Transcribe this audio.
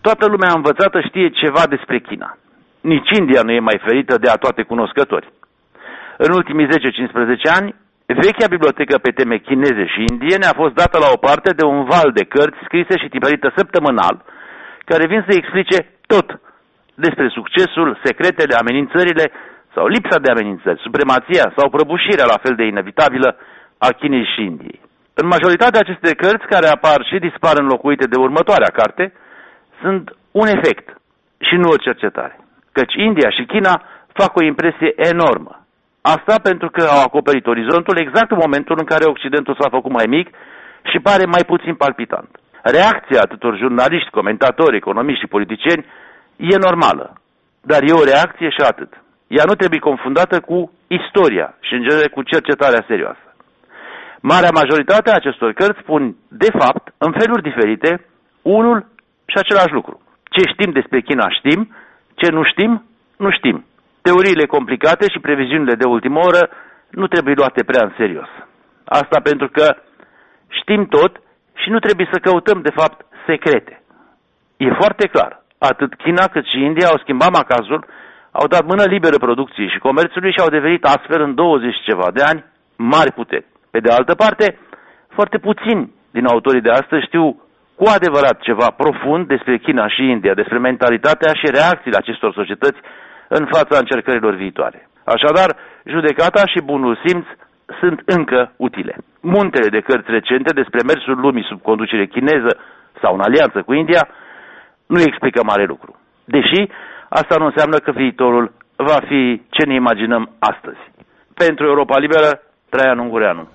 Toată lumea învățată știe ceva despre China. Nici India nu e mai ferită de a toate cunoscători. În ultimii 10-15 ani, vechea bibliotecă pe teme chineze și indiene a fost dată la o parte de un val de cărți scrise și tipărite săptămânal, care vin să explice tot despre succesul, secretele, amenințările sau lipsa de amenințări, supremația sau prăbușirea la fel de inevitabilă a Chinei și Indiei. În majoritatea aceste cărți, care apar și dispar înlocuite de următoarea carte, sunt un efect și nu o cercetare. Căci India și China fac o impresie enormă. Asta pentru că au acoperit orizontul exact în momentul în care Occidentul s-a făcut mai mic și pare mai puțin palpitant. Reacția atâtor jurnaliști, comentatori, economiști și politicieni e normală, dar e o reacție și atât. Ea nu trebuie confundată cu istoria și, în genere, cu cercetarea serioasă. Marea majoritate a acestor cărți spun, de fapt, în feluri diferite, unul și același lucru. Ce știm despre China știm, ce nu știm, nu știm. Teoriile complicate și previziunile de ultimă oră nu trebuie luate prea în serios. Asta pentru că știm tot și nu trebuie să căutăm, de fapt, secrete. E foarte clar. Atât China cât și India au schimbat macazul, au dat mână liberă producției și comerțului și au devenit astfel în 20 ceva de ani mari puteri. Pe de altă parte, foarte puțini din autorii de astăzi știu cu adevărat ceva profund despre China și India, despre mentalitatea și reacțiile acestor societăți în fața încercărilor viitoare. Așadar, judecata și bunul simț sunt încă utile. Muntele de cărți recente despre mersul lumii sub conducere chineză sau în alianță cu India nu explică mare lucru. Deși asta nu înseamnă că viitorul va fi ce ne imaginăm astăzi. Pentru Europa Liberă, Traian Ungureanu.